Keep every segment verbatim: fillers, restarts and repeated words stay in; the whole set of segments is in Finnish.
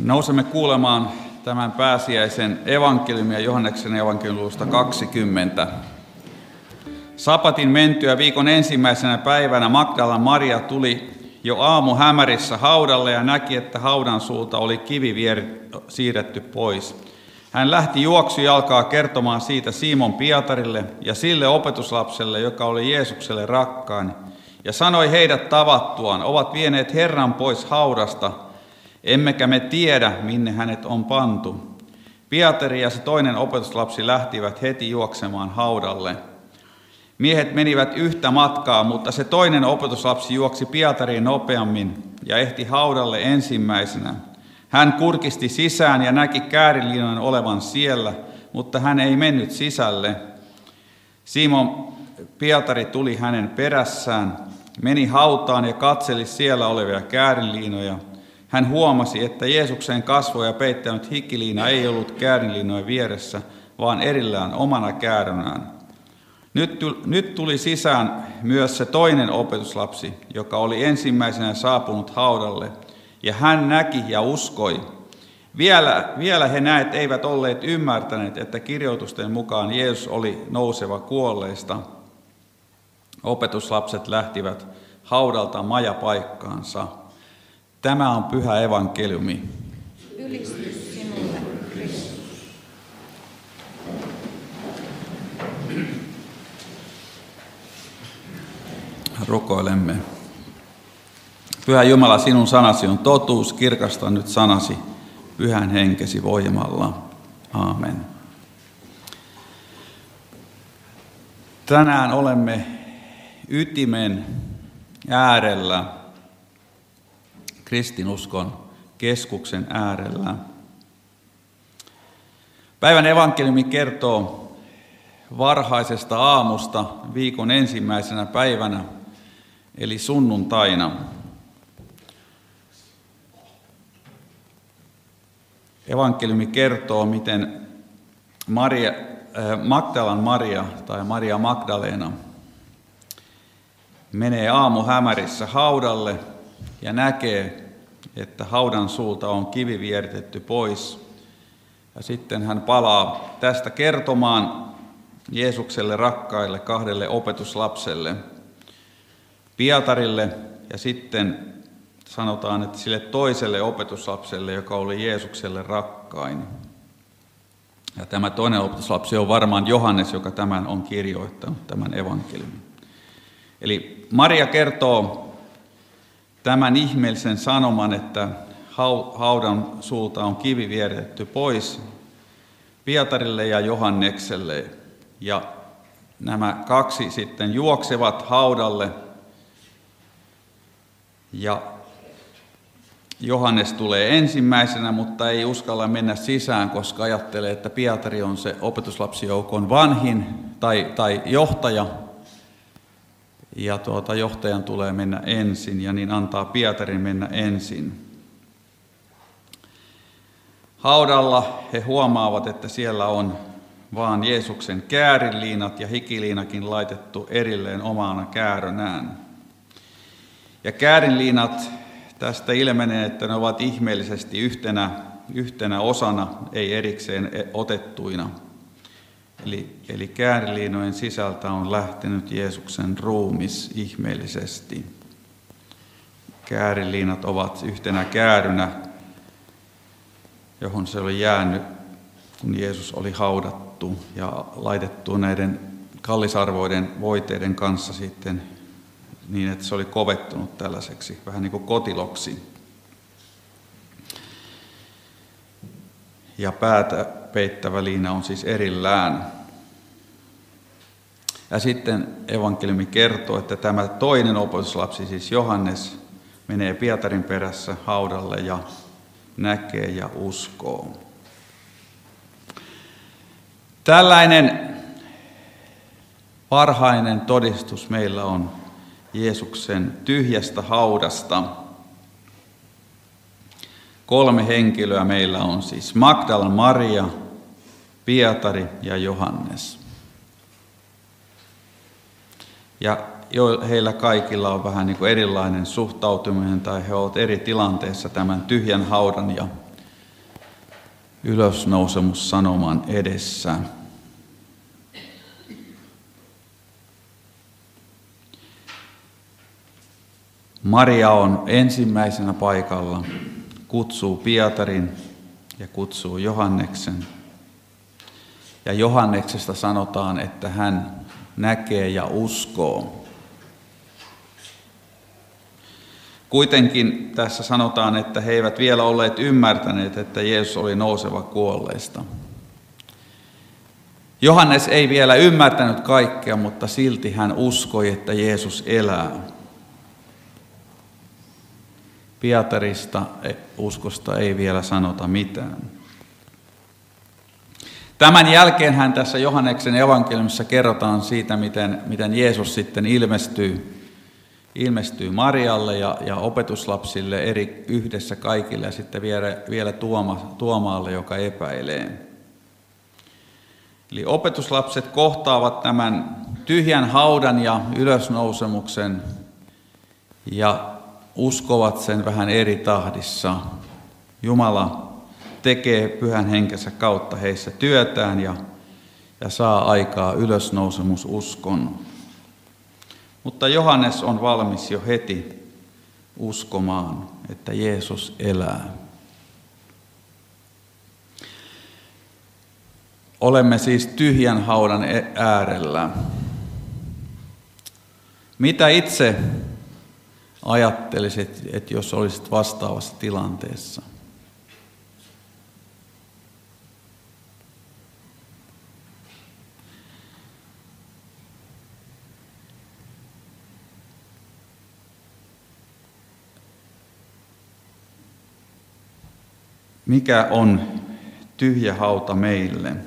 Nousemme kuulemaan tämän pääsiäisen evankeliumia Johanneksen evankeliumista kaksikymmentä. Sapatin mentyä viikon ensimmäisenä päivänä Magdalan Maria tuli jo aamu hämärissä haudalle ja näki, että haudan suulta oli kivi vier- siirretty pois. Hän lähti juoksujalkaa kertomaan siitä Simon Pietarille ja sille opetuslapselle, joka oli Jeesukselle rakkain, ja sanoi heidät tavattuaan, ovat vieneet Herran pois haudasta, emmekä me tiedä, minne hänet on pantu. Pietari ja se toinen opetuslapsi lähtivät heti juoksemaan haudalle. Miehet menivät yhtä matkaa, mutta se toinen opetuslapsi juoksi Pietariin nopeammin ja ehti haudalle ensimmäisenä. Hän kurkisti sisään ja näki kääriliinan olevan siellä, mutta hän ei mennyt sisälle. Simon Pietari tuli hänen perässään, meni hautaan ja katseli siellä olevia kääriliinoja. Hän huomasi, että Jeesuksen kasvoja peittänyt hikiliina ei ollut kääriliinojen vieressä, vaan erillään omana käärönään. Nyt tuli sisään myös se toinen opetuslapsi, joka oli ensimmäisenä saapunut haudalle, ja hän näki ja uskoi. Vielä, vielä he näet eivät olleet ymmärtäneet, että kirjoitusten mukaan Jeesus oli nouseva kuolleista. Opetuslapset lähtivät haudalta majapaikkaansa. Tämä on pyhä evankeliumi. Ylistys sinulle, Kristus. Rukoilemme. Pyhä Jumala, sinun sanasi on totuus, kirkasta nyt sanasi pyhän henkesi voimalla. Aamen. Tänään olemme ytimen äärellä, kristinuskon keskuksen äärellä. Päivän evankeliumi kertoo varhaisesta aamusta viikon ensimmäisenä päivänä, eli sunnuntaina. Evankeliumi kertoo, miten Maria, äh, Magdalan Maria tai Maria Magdalena menee aamuhämärissä haudalle ja näkee, että haudan suulta on kivi vieritetty pois. Ja sitten hän palaa tästä kertomaan Jeesukselle rakkaille kahdelle opetuslapselle, Pietarille ja sitten sanotaan, että sille toiselle opetuslapselle, joka oli Jeesukselle rakkain. Ja tämä toinen opetuslapsi on varmaan Johannes, joka tämän on kirjoittanut, tämän evankeliumin. Eli Maria kertoo tämän ihmeellisen sanoman, että haudan suulta on kivi vieritetty pois Pietarille ja Johannekselle. Ja nämä kaksi sitten juoksevat haudalle ja Johannes tulee ensimmäisenä, mutta ei uskalla mennä sisään, koska ajattelee, että Pietari on se opetuslapsijoukon vanhin tai, tai johtaja. Ja tuota, johtajan tulee mennä ensin ja niin antaa Pietarin mennä ensin. Haudalla he huomaavat, että siellä on vaan Jeesuksen kääriliinat ja hikiliinakin laitettu erilleen omana käärönään. Ja käärinliinat tästä ilmenee, että ne ovat ihmeellisesti yhtenä, yhtenä osana, ei erikseen otettuina. Eli, eli kääriliinojen sisältä on lähtenyt Jeesuksen ruumis ihmeellisesti. Kääriliinat ovat yhtenä käärynä, johon se oli jäänyt, kun Jeesus oli haudattu ja laitettu näiden kallisarvoiden voiteiden kanssa sitten niin, että se oli kovettunut tällaiseksi, vähän niin kuin kotiloksi. Ja päätä peittävä liina on siis erillään. Ja sitten evankeliumi kertoo, että tämä toinen opetuslapsi, siis Johannes, menee Pietarin perässä haudalle ja näkee ja uskoo. Tällainen varhainen todistus meillä on Jeesuksen tyhjästä haudasta. Kolme henkilöä meillä on siis Magdalan Maria, Pietari ja Johannes. Ja jo heillä kaikilla on vähän niin kuin erilainen suhtautuminen tai he ovat eri tilanteessa tämän tyhjän haudan ja ylösnousemussanoman edessä. Maria on ensimmäisenä paikalla, kutsuu Pietarin ja kutsuu Johanneksen. Ja Johanneksesta sanotaan, että hän näkee ja uskoo. Kuitenkin tässä sanotaan, että he eivät vielä olleet ymmärtäneet, että Jeesus oli nouseva kuolleista. Johannes ei vielä ymmärtänyt kaikkea, mutta silti hän uskoi, että Jeesus elää. Pietarista uskosta ei vielä sanota mitään. Tämän jälkeenhän tässä Johanneksen evankeliumissa kerrotaan siitä, miten, miten Jeesus sitten ilmestyy, ilmestyy Marialle ja, ja opetuslapsille eri, yhdessä kaikille ja sitten vielä, vielä Tuoma, Tuomaalle, joka epäilee. Eli opetuslapset kohtaavat tämän tyhjän haudan ja ylösnousemuksen ja uskovat sen vähän eri tahdissa. Jumala tekee pyhän henkensä kautta heissä työtään ja, ja saa aikaa ylösnousemususkon. Mutta Johannes on valmis jo heti uskomaan, että Jeesus elää. Olemme siis tyhjän haudan äärellä. Mitä itse ajattelisit, että jos olisit vastaavassa tilanteessa? Mikä on tyhjä hauta meille?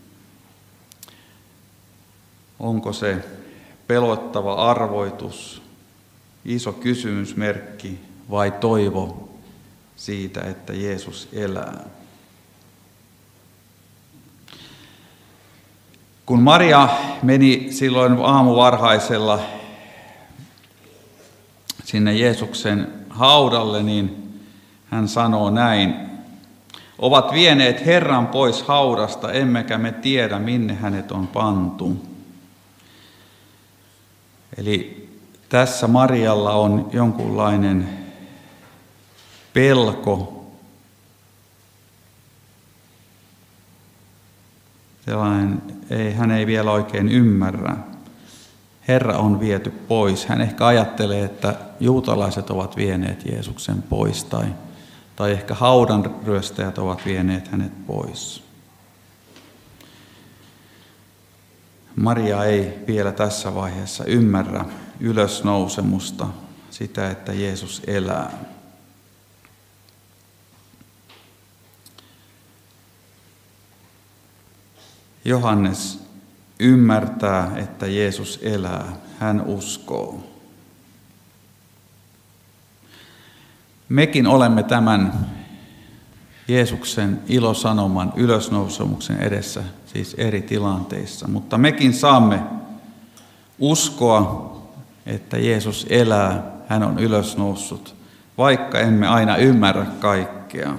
Onko se pelottava arvoitus, iso kysymysmerkki vai toivo siitä, että Jeesus elää? Kun Maria meni silloin aamuvarhaisella sinne Jeesuksen haudalle, niin hän sanoo näin: ovat vieneet Herran pois haudasta, emmekä me tiedä, minne hänet on pantu. Eli tässä Marialla on jonkunlainen pelko, sellainen, ei, hän ei vielä oikein ymmärrä. Herra on viety pois. Hän ehkä ajattelee, että juutalaiset ovat vieneet Jeesuksen pois tai, tai ehkä haudan ryöstäjät ovat vieneet hänet pois. Maria ei vielä tässä vaiheessa ymmärrä ylösnousemusta, sitä, että Jeesus elää. Johannes ymmärtää, että Jeesus elää. Hän uskoo. Mekin olemme tämän Jeesuksen ilosanoman ylösnousemuksen edessä, siis eri tilanteissa, mutta mekin saamme uskoa, että Jeesus elää, hän on ylösnoussut, vaikka emme aina ymmärrä kaikkea.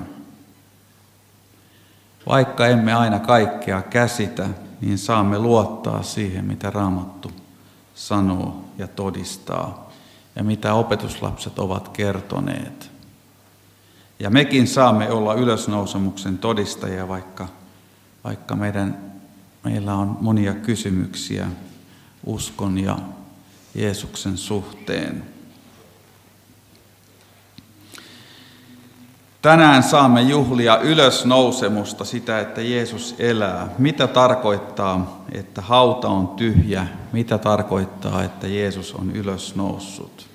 Vaikka emme aina kaikkea käsitä, niin saamme luottaa siihen, mitä Raamattu sanoo ja todistaa, ja mitä opetuslapset ovat kertoneet. Ja mekin saamme olla ylösnousemuksen todistajia, vaikka, vaikka meidän, meillä on monia kysymyksiä uskon ja Jeesuksen suhteen. Tänään saamme juhlia ylösnousemusta, sitä, että Jeesus elää. Mitä tarkoittaa, että hauta on tyhjä? Mitä tarkoittaa, että Jeesus on ylösnoussut?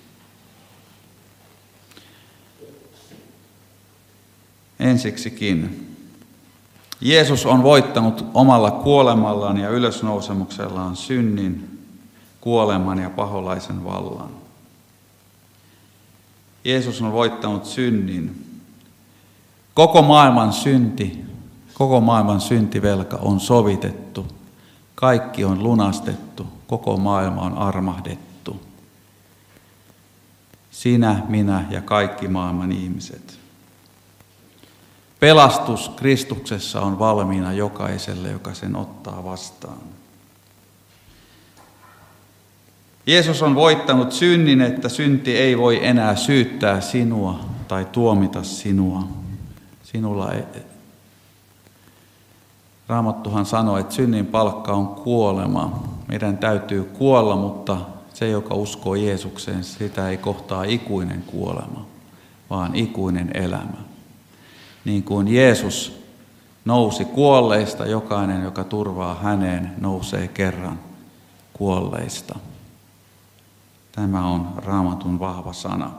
Ensiksikin, Jeesus on voittanut omalla kuolemallaan ja ylösnousemuksellaan synnin, kuoleman ja paholaisen vallan. Jeesus on voittanut synnin. Koko maailman synti, koko maailman syntivelka on sovitettu. Kaikki on lunastettu, koko maailma on armahdettu. Sinä, minä ja kaikki maailman ihmiset. Pelastus Kristuksessa on valmiina jokaiselle, joka sen ottaa vastaan. Jeesus on voittanut synnin, että synti ei voi enää syyttää sinua tai tuomita sinua. Sinulla ei... Raamattuhan sanoo, että synnin palkka on kuolema. Meidän täytyy kuolla, mutta se, joka uskoo Jeesukseen, sitä ei kohtaa ikuinen kuolema, vaan ikuinen elämä. Niin kuin Jeesus nousi kuolleista, jokainen, joka turvaa häneen, nousee kerran kuolleista. Tämä on Raamatun vahva sana.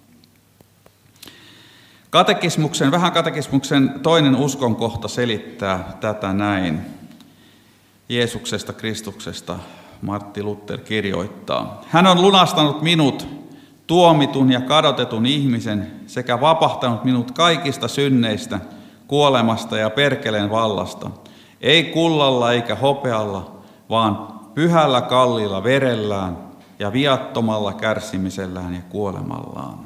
Katekismuksen, vähän katekismuksen toinen uskonkohta selittää tätä näin. Jeesuksesta, Kristuksesta Martti Luther kirjoittaa. Hän on lunastanut minut, tuomitun ja kadotetun ihmisen, sekä vapahtanut minut kaikista synneistä, kuolemasta ja perkeleen vallasta. Ei kullalla eikä hopealla, vaan pyhällä kalliilla verellään ja viattomalla kärsimisellään ja kuolemallaan.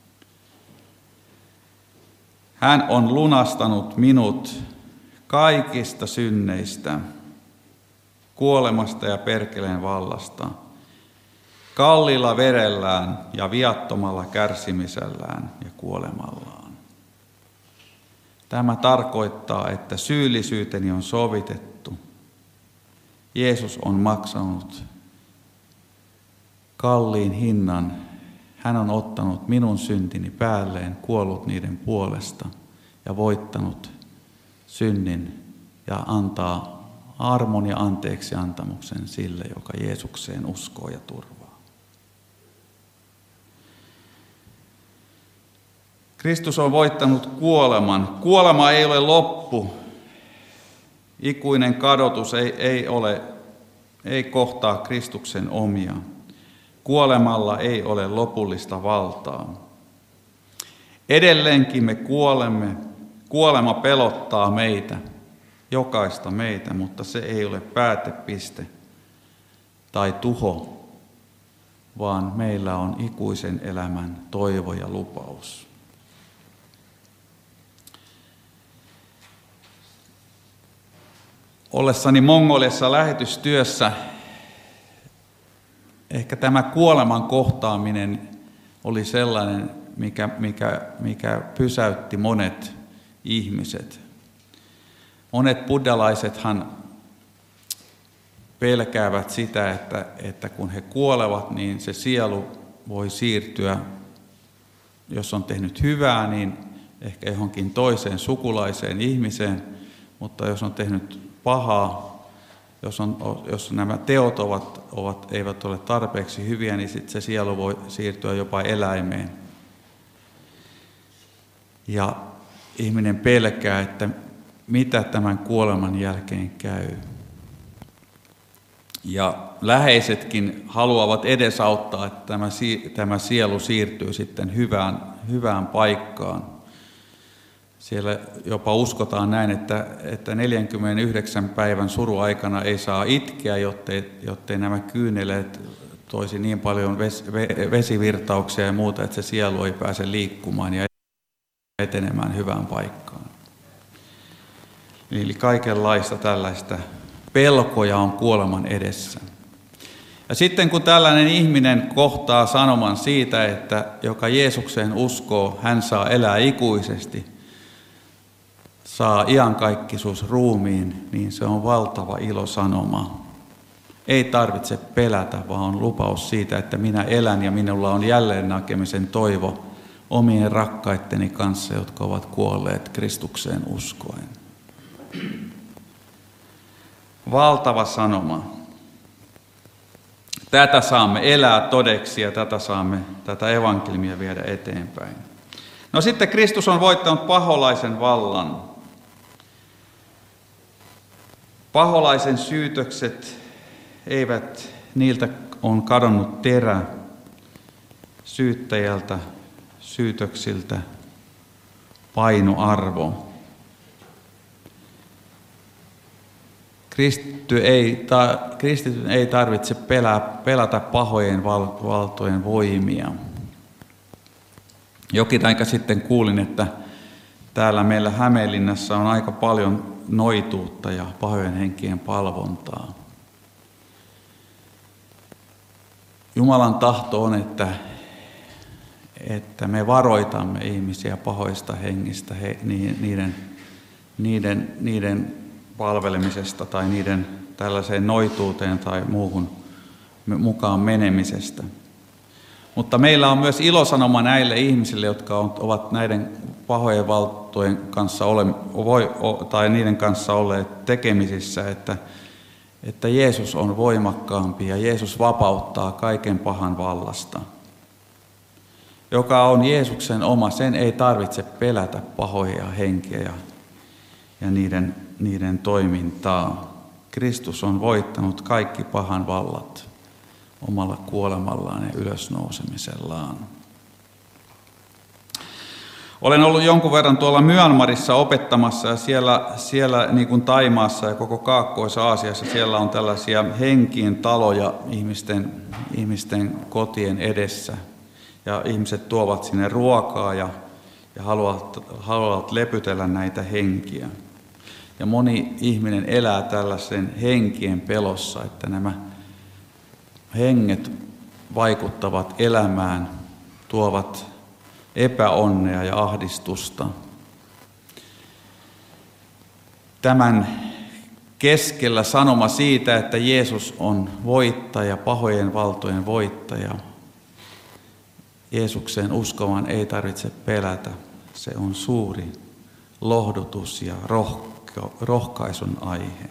Hän on lunastanut minut kaikista synneistä, kuolemasta ja perkeleen vallasta, kalliilla verellään ja viattomalla kärsimisellään ja kuolemallaan. Tämä tarkoittaa, että syyllisyyteni on sovitettu. Jeesus on maksanut kalliin hinnan. Hän on ottanut minun syntini päälleen, kuollut niiden puolesta ja voittanut synnin ja antaa armon ja anteeksi antamuksen sille, joka Jeesukseen uskoo ja turvaa. Kristus on voittanut kuoleman. Kuolema ei ole loppu. Ikuinen kadotus ei, ei, ole, ei kohtaa Kristuksen omia. Kuolemalla ei ole lopullista valtaa. Edelleenkin me kuolemme. Kuolema pelottaa meitä, jokaista meitä, mutta se ei ole päätepiste tai tuho, vaan meillä on ikuisen elämän toivo ja lupaus. Ollessani Mongoliassa lähetystyössä ehkä tämä kuoleman kohtaaminen oli sellainen, mikä, mikä, mikä pysäytti monet ihmiset. Monet buddhalaisethan pelkäävät sitä, että, että kun he kuolevat, niin se sielu voi siirtyä, jos on tehnyt hyvää, niin ehkä johonkin toiseen sukulaiseen ihmiseen, mutta jos on tehnyt pahaa, jos, on, jos nämä teot ovat, ovat, eivät ole tarpeeksi hyviä, niin sitten se sielu voi siirtyä jopa eläimeen. Ja ihminen pelkää, että mitä tämän kuoleman jälkeen käy. Ja läheisetkin haluavat edesauttaa, että tämä, tämä sielu siirtyy sitten hyvään, hyvään paikkaan. Siellä jopa uskotaan näin, että, että neljänkymmenenyhdeksän päivän suruaikana ei saa itkeä, jottei, jottei nämä kyyneleet toisi niin paljon ves, vesivirtauksia ja muuta, että se sielu ei pääse liikkumaan ja etenemään hyvään paikkaan. Eli kaikenlaista tällaista pelkoja on kuoleman edessä. Ja sitten kun tällainen ihminen kohtaa sanoman siitä, että joka Jeesukseen uskoo, hän saa elää ikuisesti, saa iankaikkisuus ruumiin, niin se on valtava ilosanoma. Ei tarvitse pelätä, vaan on lupaus siitä, että minä elän ja minulla on jälleen näkemisen toivo omien rakkaitteni kanssa, jotka ovat kuolleet Kristukseen uskoen. Valtava sanoma. Tätä saamme elää todeksi ja tätä saamme tätä evankeliumia viedä eteenpäin. No sitten Kristus on voittanut paholaisen vallan. Paholaisen syytökset eivät, niiltä on kadonnut terä syyttäjältä, syytöksiltä, painoarvo. Kristitty ei, ta, kristityn ei tarvitse pelää, pelätä pahojen val, valtojen voimia. Jokin aika sitten kuulin, että täällä meillä Hämeenlinnassa on aika paljon noituutta ja pahojen henkien palvontaa. Jumalan tahto on, että, että me varoitamme ihmisiä pahoista hengistä, he, niiden, niiden, niiden palvelemisesta tai niiden tällaiseen noituuteen tai muuhun mukaan menemisestä. Mutta meillä on myös ilosanoma näille ihmisille, jotka ovat näiden pahojen valtojen kanssa ole, voi, tai niiden kanssa olleet tekemisissä, että, että Jeesus on voimakkaampi ja Jeesus vapauttaa kaiken pahan vallasta. Joka on Jeesuksen oma, sen ei tarvitse pelätä pahoja henkiä ja, ja niiden, niiden toimintaa. Kristus on voittanut kaikki pahan vallat omalla kuolemallaan ja ylösnousemisellaan. Olen ollut jonkun verran tuolla Myanmarissa opettamassa ja siellä, siellä niin kuin Thaimaassa ja koko Kaakkois-Aasiassa siellä on tällaisia henkien taloja ihmisten, ihmisten kotien edessä. Ja ihmiset tuovat sinne ruokaa ja, ja haluavat, haluavat lepytellä näitä henkiä. Ja moni ihminen elää tällaisen henkien pelossa, että nämä henget vaikuttavat elämään, tuovat epäonnea ja ahdistusta. Tämän keskellä sanoma siitä, että Jeesus on voittaja, pahojen valtojen voittaja. Jeesukseen uskovan ei tarvitse pelätä. Se on suuri lohdutus ja rohka- rohkaisun aihe.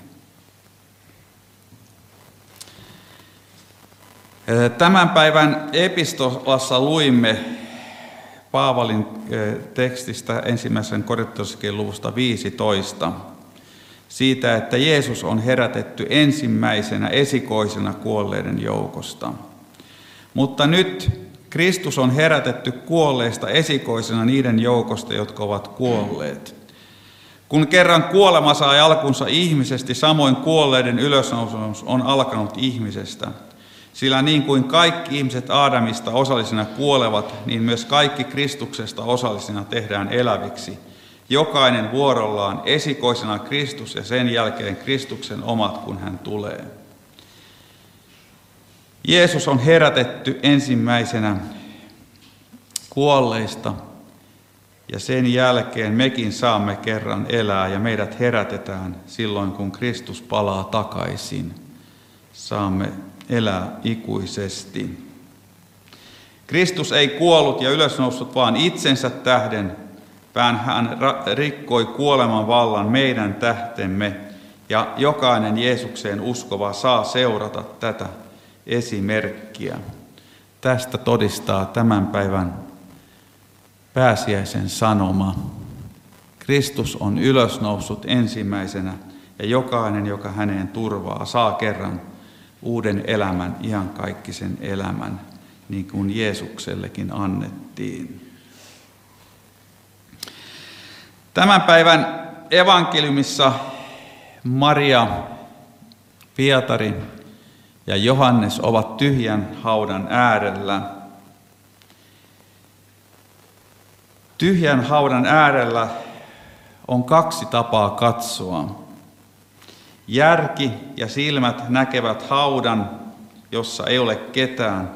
Tämän päivän epistolassa luimme Paavalin tekstistä ensimmäisen korintolaiskirjeen luvusta viisitoista siitä, että Jeesus on herätetty ensimmäisenä esikoisena kuolleiden joukosta. Mutta nyt Kristus on herätetty kuolleista esikoisena niiden joukosta, jotka ovat kuolleet. Kun kerran kuolema sai alkunsa ihmisestä, samoin kuolleiden ylösnousemus on alkanut ihmisestä. Sillä niin kuin kaikki ihmiset Aadamista osallisina kuolevat, niin myös kaikki Kristuksesta osallisina tehdään eläviksi. Jokainen vuorollaan esikoisena Kristus ja sen jälkeen Kristuksen omat, kun hän tulee. Jeesus on herätetty ensimmäisenä kuolleista ja sen jälkeen mekin saamme kerran elää ja meidät herätetään silloin, kun Kristus palaa takaisin. Saamme elää ikuisesti. Kristus ei kuollut ja ylösnoussut vaan itsensä tähden, vaan hän rikkoi kuoleman vallan meidän tähtemme ja jokainen Jeesukseen uskova saa seurata tätä esimerkkiä. Tästä todistaa tämän päivän pääsiäisen sanoma. Kristus on ylösnoussut ensimmäisenä ja jokainen, joka häneen turvaa, saa kerran uuden elämän, iankaikkisen elämän, niin kuin Jeesuksellekin annettiin. Tämän päivän evankeliumissa Maria, Pietari ja Johannes ovat tyhjän haudan äärellä. Tyhjän haudan äärellä on kaksi tapaa katsoa. Järki ja silmät näkevät haudan, jossa ei ole ketään,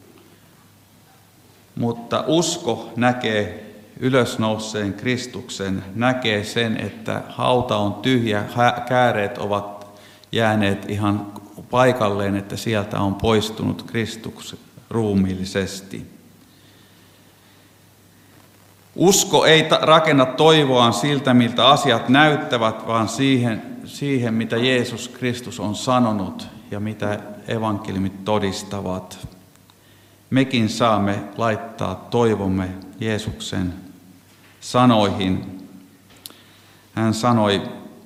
mutta usko näkee ylösnouseen Kristuksen, näkee sen, että hauta on tyhjä, kääreet ovat jääneet ihan paikalleen, että sieltä on poistunut Kristus ruumiillisesti. Usko ei rakenna toivoaan siltä, miltä asiat näyttävät, vaan siihen, siihen, mitä Jeesus Kristus on sanonut ja mitä evankeliumit todistavat. Mekin saamme laittaa toivomme Jeesuksen sanoihin. Hän sanoi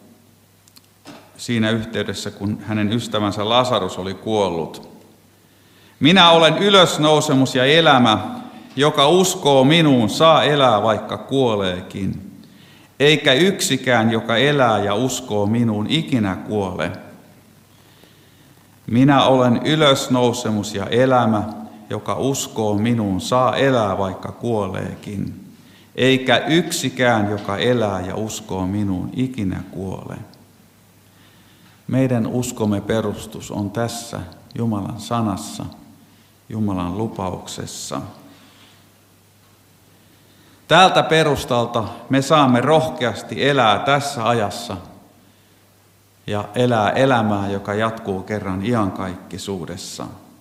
siinä yhteydessä, kun hänen ystävänsä Lasarus oli kuollut: minä olen ylösnousemus ja elämä, joka uskoo minuun, saa elää vaikka kuoleekin. Eikä yksikään, joka elää ja uskoo minuun, ikinä kuole. Minä olen ylösnousemus ja elämä, joka uskoo minuun, saa elää vaikka kuoleekin. eikä yksikään, joka elää ja uskoo minuun, ikinä kuole. Meidän uskomme perustus on tässä Jumalan sanassa, Jumalan lupauksessa. Tältä perustalta me saamme rohkeasti elää tässä ajassa ja elää elämää, joka jatkuu kerran iankaikkisuudessa.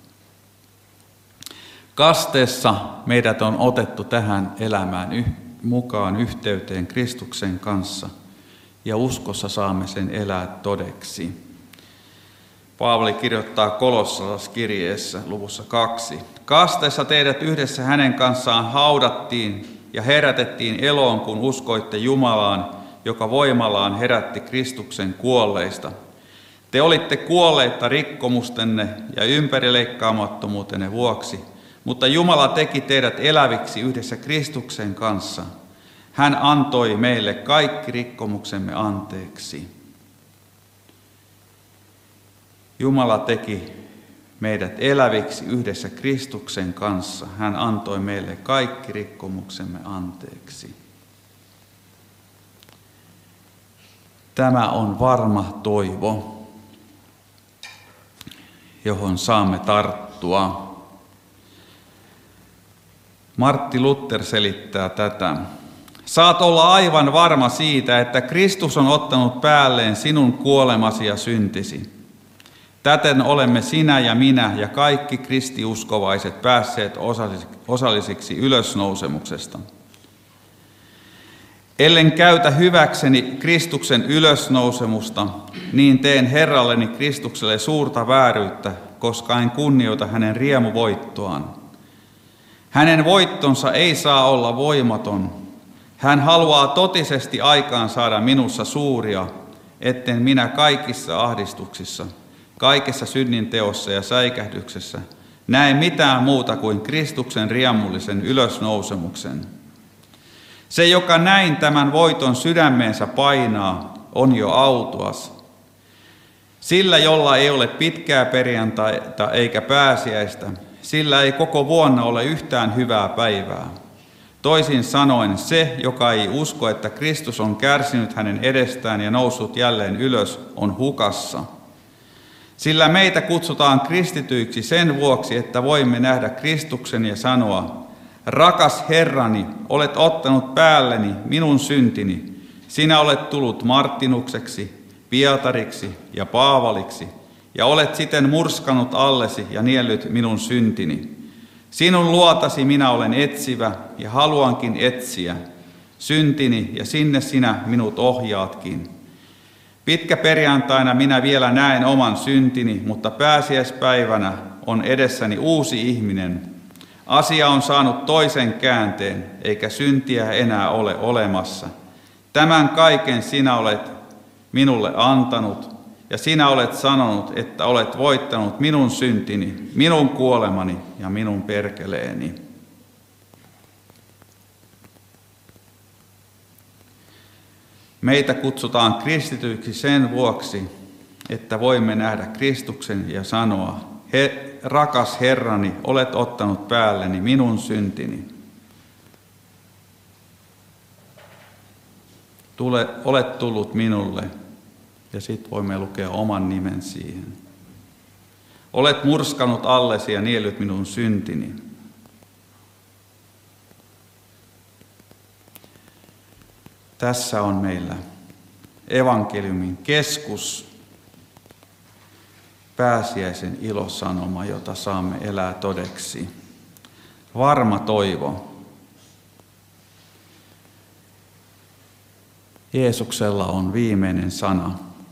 Kasteessa meidät on otettu tähän elämään yh- mukaan yhteyteen Kristuksen kanssa ja uskossa saamme sen elää todeksi. Paavali kirjoittaa Kolossalaiskirjeessä luvussa kaksi. Kasteessa teidät yhdessä hänen kanssaan haudattiin ja herätettiin eloon, kun uskoitte Jumalaan, joka voimallaan herätti Kristuksen kuolleista. Te olitte kuolleita rikkomustenne ja ympärileikkaamattomuutenne vuoksi, mutta Jumala teki teidät eläviksi yhdessä Kristuksen kanssa. Hän antoi meille kaikki rikkomuksemme anteeksi. Jumala teki meidät eläviksi yhdessä Kristuksen kanssa. Hän antoi meille kaikki rikkomuksemme anteeksi. Tämä on varma toivo, johon saamme tarttua. Martti Luther selittää tätä. Saat olla aivan varma siitä, että Kristus on ottanut päälleen sinun kuolemasi ja syntisi. Täten olemme sinä ja minä ja kaikki kristiuskovaiset päässeet osallisiksi ylösnousemuksesta. Ellen käytä hyväkseni Kristuksen ylösnousemusta, niin teen Herralleni Kristukselle suurta vääryyttä, koska en kunnioita hänen riemuvoittoaan. Hänen voittonsa ei saa olla voimaton. Hän haluaa totisesti aikaan saada minussa suuria, etten minä kaikissa ahdistuksissa, kaikessa synninteossa ja säikähdyksessä näe mitään muuta kuin Kristuksen riemullisen ylösnousemuksen. Se, joka näin tämän voiton sydämeensä painaa, on jo autuas. Sillä, jolla ei ole pitkää perjantaita eikä pääsiäistä, sillä ei koko vuonna ole yhtään hyvää päivää. Toisin sanoen se, joka ei usko, että Kristus on kärsinyt hänen edestään ja noussut jälleen ylös, on hukassa. Sillä meitä kutsutaan kristityiksi sen vuoksi, että voimme nähdä Kristuksen ja sanoa, rakas Herrani, olet ottanut päälleni minun syntini. Sinä olet tullut Martinukseksi, Pietariksi ja Paavaliksi, ja olet siten murskanut allesi ja niellyt minun syntini. Sinun luotasi minä olen etsivä ja haluankin etsiä syntini, ja sinne sinä minut ohjaatkin. Pitkä perjantaina minä vielä näen oman syntini, mutta pääsiäispäivänä on edessäni uusi ihminen. Asia on saanut toisen käänteen, eikä syntiä enää ole olemassa. Tämän kaiken sinä olet minulle antanut, ja sinä olet sanonut, että olet voittanut minun syntini, minun kuolemani ja minun perkeleeni. Meitä kutsutaan kristityiksi sen vuoksi, että voimme nähdä Kristuksen ja sanoa, He, rakas Herrani, olet ottanut päälleni minun syntini. Tule, olet tullut minulle, ja sitten voimme lukea oman nimen siihen. Olet murskanut allesi ja niellyt minun syntini. Tässä on meillä evankeliumin keskus, pääsiäisen ilosanoma, jota saamme elää todeksi. Varma toivo. Jeesuksella on viimeinen sana.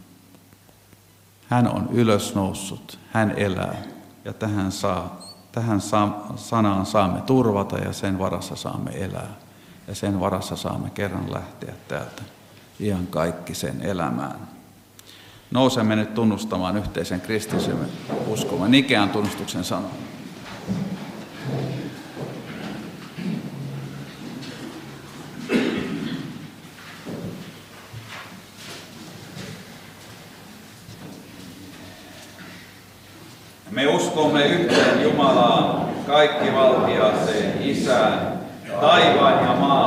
Hän on ylösnoussut, hän elää ja tähän, saa, tähän saa, sanaan saamme turvata ja sen varassa saamme elää. Ja sen varassa saamme kerran lähteä täältä iankaikkiseen elämään. Nousemme nyt tunnustamaan yhteisen kristillisyyden uskomme Nikean tunnustuksen sanan. Me uskomme yhteen Jumalaan, kaikkivaltiaaseen Isään, taivaan ja maan,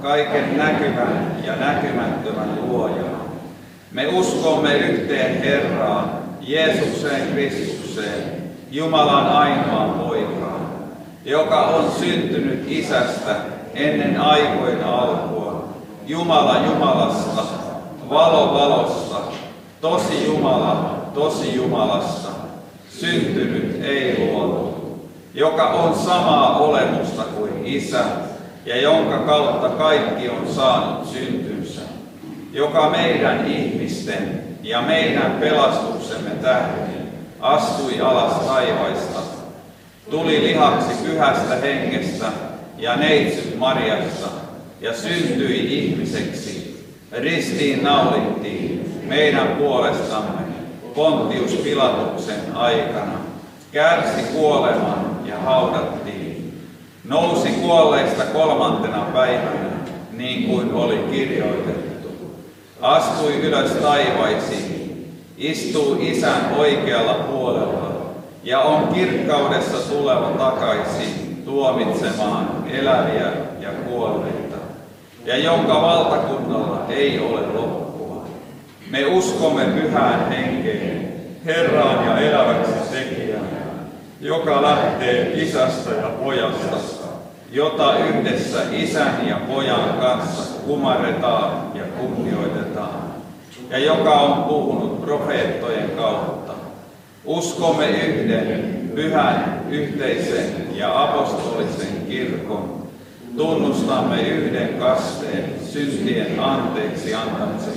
kaiken näkyvän ja näkymättömän luojan. Me uskomme yhteen Herraan, Jeesukseen Kristukseen, Jumalan ainoaan poikaan, joka on syntynyt Isästä ennen aikojen alkua, Jumala Jumalasta, valo valosta, tosi Jumala, tosi Jumalasta, syntynyt ei luotu, joka on samaa olemusta kuin Isä, ja jonka kautta kaikki on saanut syntynsä, joka meidän ihmisten ja meidän pelastuksemme tähden astui alas taivaista, tuli lihaksi pyhästä hengestä ja neitsyt Mariasta ja syntyi ihmiseksi, ristiin naulittiin meidän puolestamme Pontius Pilatuksen aikana, kärsi kuoleman ja haudattiin, nousi kuolleista kolmantena päivänä, niin kuin oli kirjoitettu, astui ylös taivaisiin, istuu Isän oikealla puolella ja on kirkkaudessa tuleva takaisin tuomitsemaan eläviä ja kuolleita, ja jonka valtakunnalla ei ole loppua. Me uskomme pyhään henkeen, Herraan ja eläväksi tekijään, joka lähtee Isästä ja Pojasta, jota yhdessä Isän ja Pojan kanssa kumarretaan ja kunnioitetaan, ja joka on puhunut profeettojen kautta. Uskomme yhden, pyhän, yhteisen ja apostolisen kirkon. Tunnustamme yhden kasteen syntien anteeksi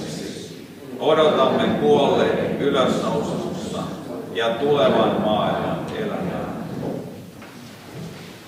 antamiseksi. Odotamme kuolleiden ylösnousussa ja tulevan maailman